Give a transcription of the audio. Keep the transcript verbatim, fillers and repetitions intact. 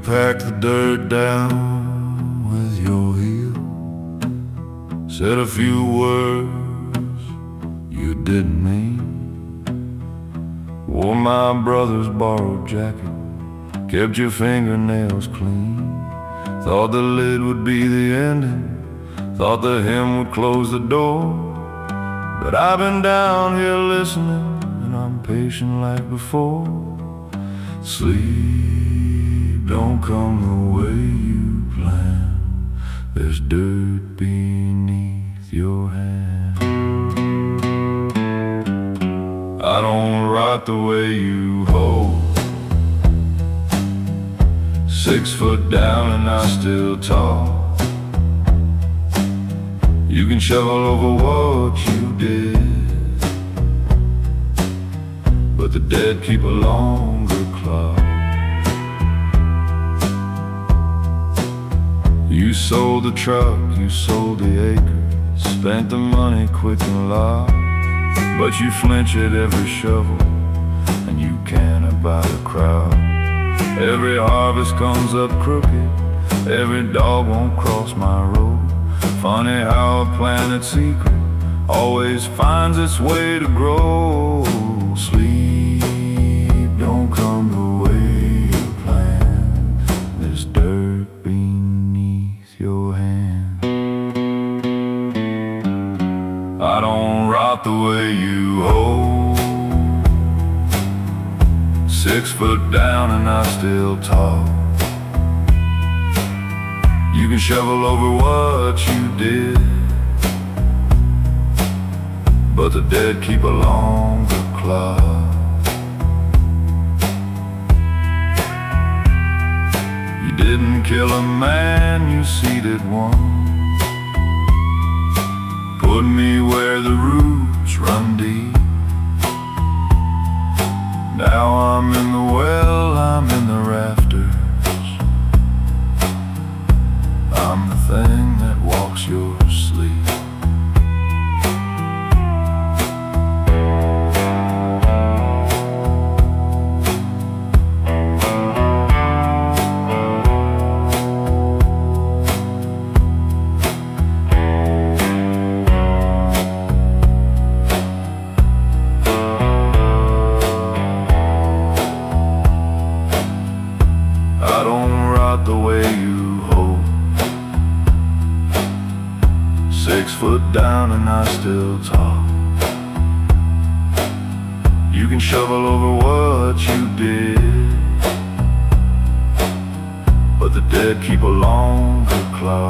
packed the dirt down with your heel, said a few words you didn't mean, wore my brother's borrowed jacket, kept your fingernails clean, thought the lid would be the ending, thought the hymn would close the door. But I've been down here listening, and I'm patient like before. Sleep don't come the way you planned, there's dirt beneath your hand. I don't rot the way you hold, six foot down and I still tall. You can shovel over what you did, but the dead keep a longer clock. You sold the truck, you sold the acres, spent the money quick and loud, but you flinch at every shovel, and you can't abide a crowd. Every harvest comes up crooked, every dog won't cross my road. Funny how a planet's secret always finds its way to grow. Sleep don't come the way you planned, there's dirt beneath your hand. I don't rot the way you hold, six foot down and I still talk. You can shovel over what you did, but the dead keep a longer clock. You didn't kill a man, you seeded one, put me where the roots run deep. Now I'm in the well, I'm in the rafters, I'm the thing that walks your sleep. I don't rot the way you hold, six foot down and I still talk. You can shovel over what you did, but the dead keep a longer clock.